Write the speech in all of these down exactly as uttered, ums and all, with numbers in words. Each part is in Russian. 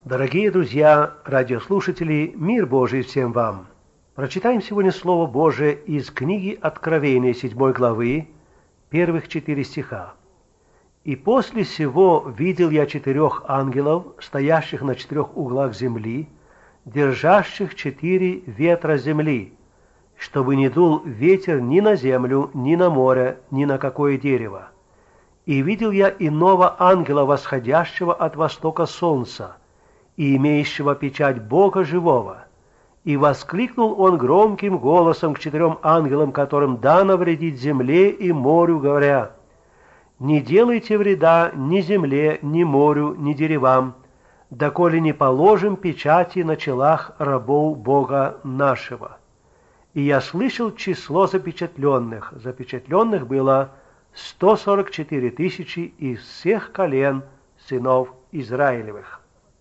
Дорогие друзья, радиослушатели, мир Божий всем вам! Прочитаем сегодня Слово Божие из книги Откровения седьмой главы, первых четыре стиха. «И после сего видел я четырех ангелов, стоящих на четырех углах земли, держащих четыре ветра земли, чтобы не дул ветер ни на землю, ни на море, ни на какое дерево. И видел я иного ангела, восходящего от востока солнца, и имеющего печать Бога живого. И воскликнул он громким голосом к четырем ангелам, которым дано вредить земле и морю, говоря: не делайте вреда ни земле, ни морю, ни деревам, доколе не положим печати на челах рабов Бога нашего. И я слышал число запечатленных. Запечатленных было сто сорок четыре тысячи из всех колен сынов Израилевых».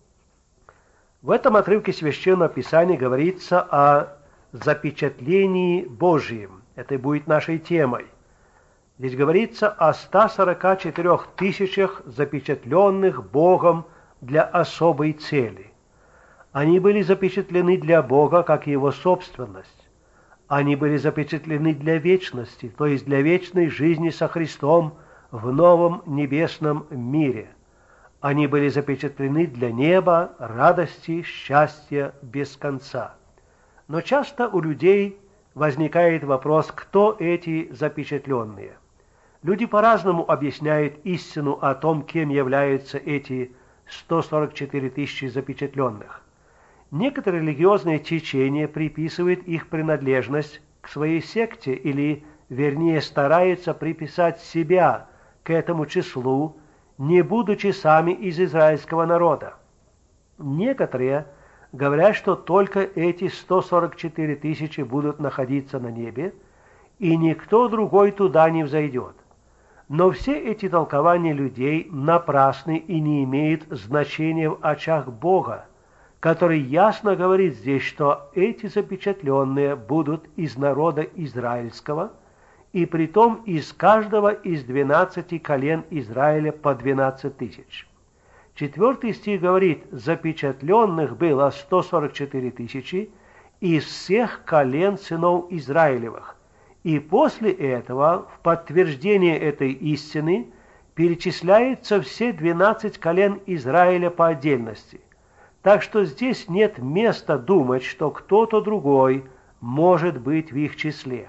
В этом отрывке Священного Писания говорится о запечатлении Божьем. Это будет нашей темой. Здесь говорится о ста сорока четырёх тысячах запечатленных Богом для особой цели. Они были запечатлены для Бога как Его собственность. Они были запечатлены для вечности, то есть для вечной жизни со Христом в новом небесном мире. Они были запечатлены для неба, радости, счастья без конца. Но часто у людей возникает вопрос, кто эти запечатленные. Люди по-разному объясняют истину о том, кем являются эти сто сорок четыре тысячи запечатленных. Некоторые религиозные течения приписывают их принадлежность к своей секте или, вернее, стараются приписать себя к этому числу, не будучи сами из израильского народа. Некоторые говорят, что только эти сто сорок четыре тысячи будут находиться на небе, и никто другой туда не взойдет. Но все эти толкования людей напрасны и не имеют значения в очах Бога, который ясно говорит здесь, что эти запечатленные будут из народа израильского, и притом из каждого из двенадцати колен Израиля по двенадцать тысяч. Четвертый стих говорит: запечатленных было сто сорок четыре тысячи из всех колен сынов Израилевых. И после этого, в подтверждение этой истины, перечисляются все двенадцать колен Израиля по отдельности. Так что здесь нет места думать, что кто-то другой может быть в их числе.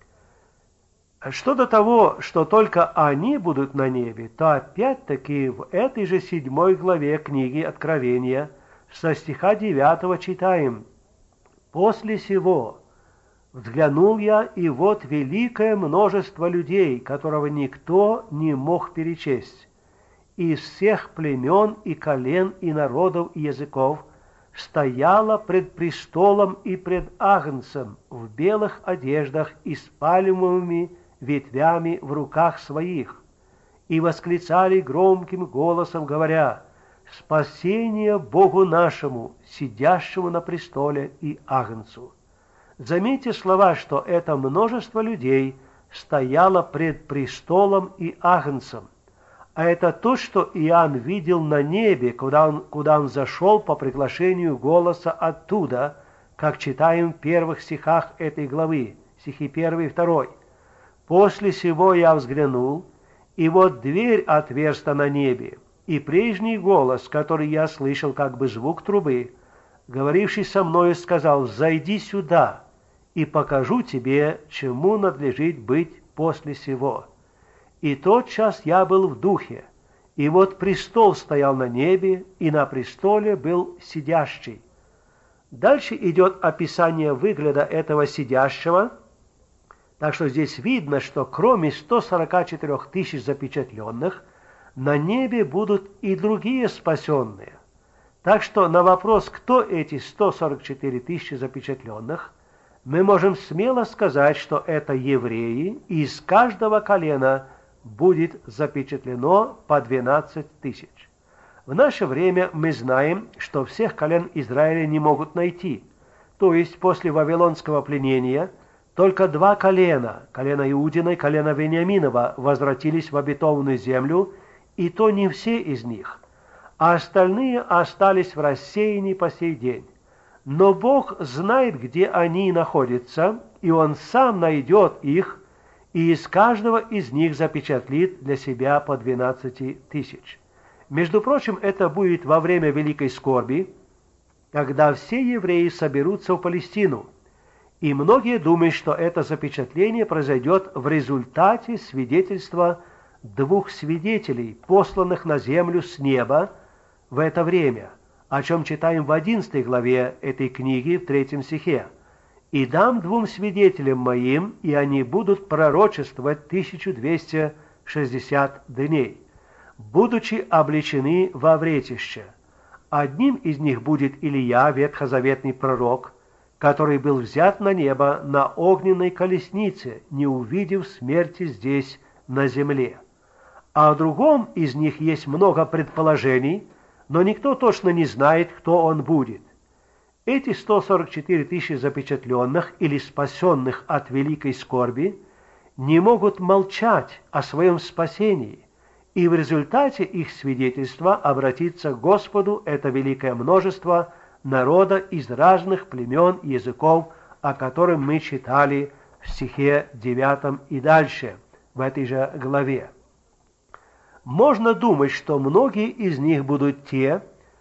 Что до того, что только они будут на небе, то опять-таки в этой же седьмой главе книги Откровения со стиха девятого читаем: «После сего взглянул я, и вот великое множество людей, которого никто не мог перечесть, из всех племен и колен и народов и языков, стояла пред престолом и пред Агнцем в белых одеждах и с пальмовыми ветвями в руках своих, и восклицали громким голосом, говоря: спасение Богу нашему, сидящему на престоле, и Агнцу». Заметьте слова, что это множество людей стояло пред престолом и Агнцем. А это то, что Иоанн видел на небе, куда он, куда он зашел по приглашению голоса оттуда, как читаем в первых стихах этой главы, стихи первый и второй. «После сего я взглянул, и вот дверь отверста на небе, и прежний голос, который я слышал, как бы звук трубы, говоривший со мною, сказал: взойди сюда, и покажу тебе, чему надлежит быть после сего. И тотчас я был в духе, и вот престол стоял на небе, и на престоле был сидящий». Дальше идет описание выгляда этого сидящего. Так что здесь видно, что кроме ста сорока четырёх тысяч запечатленных, на небе будут и другие спасенные. Так что на вопрос, кто эти сто сорок четыре тысячи запечатленных, мы можем смело сказать, что это евреи, и из каждого колена будет запечатлено по двенадцать тысяч. В наше время мы знаем, что всех колен Израиля не могут найти. То есть после вавилонского пленения только два колена, колено Иудина и колено Вениаминова, возвратились в обетованную землю, и то не все из них. а остальные остались в рассеянии по сей день. Но Бог знает, где они находятся, и Он сам найдет их, и из каждого из них запечатлит для себя по двенадцати тысяч. Между прочим, это будет во время Великой Скорби, когда все евреи соберутся в Палестину. И многие думают, что это запечатление произойдет в результате свидетельства двух свидетелей, посланных на землю с неба в это время, о чем читаем в одиннадцатой главе этой книги в третьем стихе. «И дам двум свидетелям моим, и они будут пророчествовать тысячу двести шестьдесят дней, будучи облечены во вретище. Одним из них будет Илия, ветхозаветный пророк, который был взят на небо на огненной колеснице, не увидев смерти здесь, на земле. А о другом из них есть много предположений, но никто точно не знает, кто он будет. Эти сто сорок четыре тысячи запечатленных или спасенных от великой скорби не могут молчать о своем спасении, и в результате их свидетельства обратится к Господу это великое множество народа из разных племен и языков, о котором мы читали в стихе девятом и дальше, в этой же главе. Можно думать, что многие из них будут те,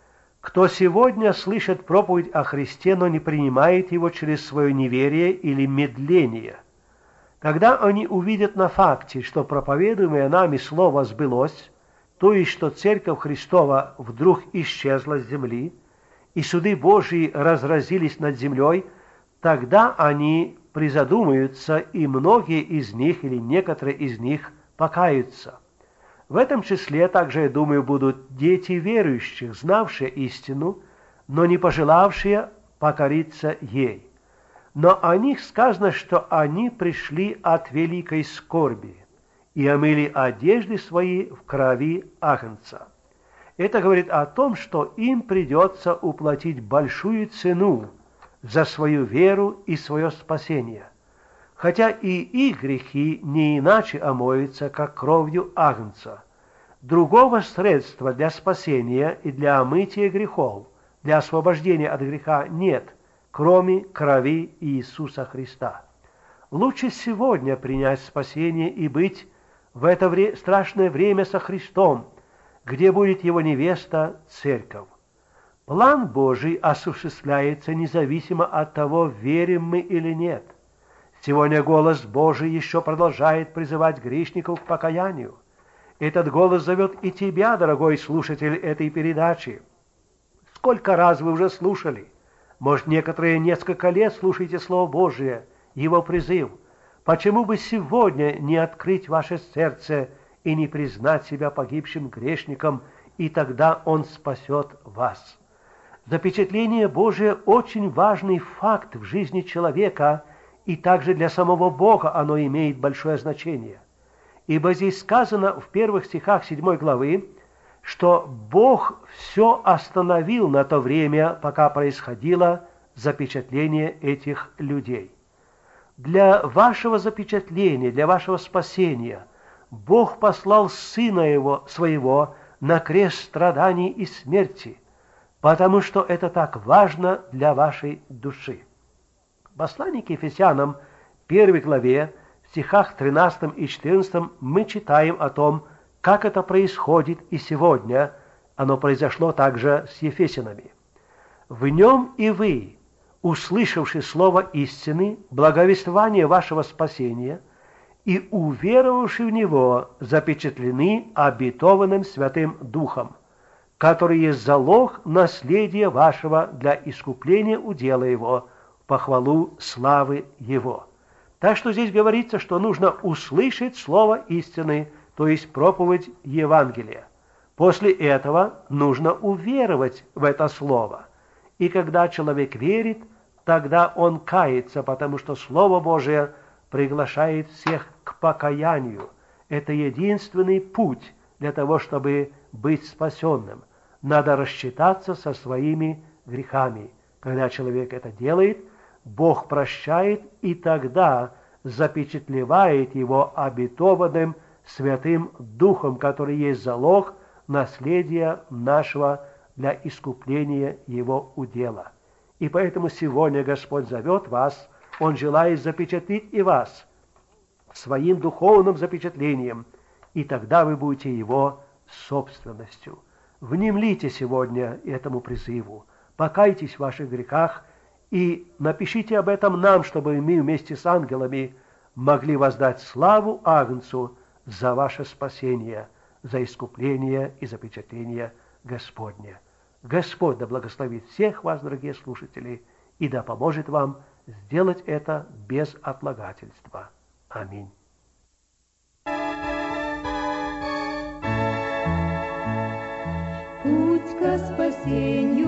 кто сегодня слышит проповедь о Христе, но не принимает его через свое неверие или медление. Когда они увидят на факте, что проповедуемое нами слово сбылось, то есть, что Церковь Христова вдруг исчезла с земли, и суды Божьи разразились над землей, тогда они призадумаются, и многие из них или некоторые из них покаются. В этом числе также, я думаю, будут дети верующих, знавшие истину, но не пожелавшие покориться ей. Но о них сказано, что они пришли от великой скорби и омыли одежды свои в крови агнца. Это говорит о том, что им придется уплатить большую цену за свою веру и свое спасение. Хотя и их грехи не иначе омоются, как кровью агнца. Другого средства для спасения и для омытия грехов, для освобождения от греха нет, кроме крови Иисуса Христа. Лучше сегодня принять спасение и быть в это вре- страшное время со Христом, где будет Его невеста Церковь. План Божий осуществляется независимо от того, верим мы или нет. Сегодня голос Божий еще продолжает призывать грешников к покаянию. Этот голос зовет и тебя, дорогой слушатель этой передачи. Сколько раз вы уже слушали? Может, некоторые несколько лет слушаете Слово Божие, Его призыв. Почему бы сегодня не открыть ваше сердце и не признать себя погибшим грешником, и тогда Он спасет вас? Запечатление Божие – очень важный факт в жизни человека, и также для самого Бога оно имеет большое значение. Ибо здесь сказано в первых стихах седьмой главы, что Бог все остановил на то время, пока происходило запечатление этих людей. Для вашего запечатления, для вашего спасения Бог послал Сына Его, Своего на крест страданий и смерти, потому что это так важно для вашей души. В послании к Ефесянам, первой главе, в стихах тринадцатом и четырнадцатом мы читаем о том, как это происходит и сегодня. Оно произошло также с ефесянами. «В нем и вы, услышавши слово истины, благовествование вашего спасения, и уверовавши в него, запечатлены обетованным Святым Духом, который есть залог наследия вашего для искупления удела его, в похвалу славы его». Так что здесь говорится, что нужно услышать слово истины, то есть проповедь Евангелия. После этого нужно уверовать в это слово. И когда человек верит, тогда он кается, потому что Слово Божие приглашает всех к покаянию. Это единственный путь для того, чтобы быть спасенным. Надо рассчитаться со своими грехами. Когда человек это делает, Бог прощает и тогда запечатлевает его обетованным Святым Духом, который есть залог наследия нашего для искупления Его удела. И поэтому сегодня Господь зовет вас, Он желает запечатлеть и вас своим духовным запечатлением, и тогда вы будете Его собственностью. Внемлите сегодня этому призыву, покайтесь в ваших грехах и напишите об этом нам, чтобы мы вместе с ангелами могли воздать славу Агнцу за ваше спасение, за искупление и запечатление Господне. Господь да благословит всех вас, дорогие слушатели, и да поможет вам сделать это без отлагательства. Аминь. Путь ко спасению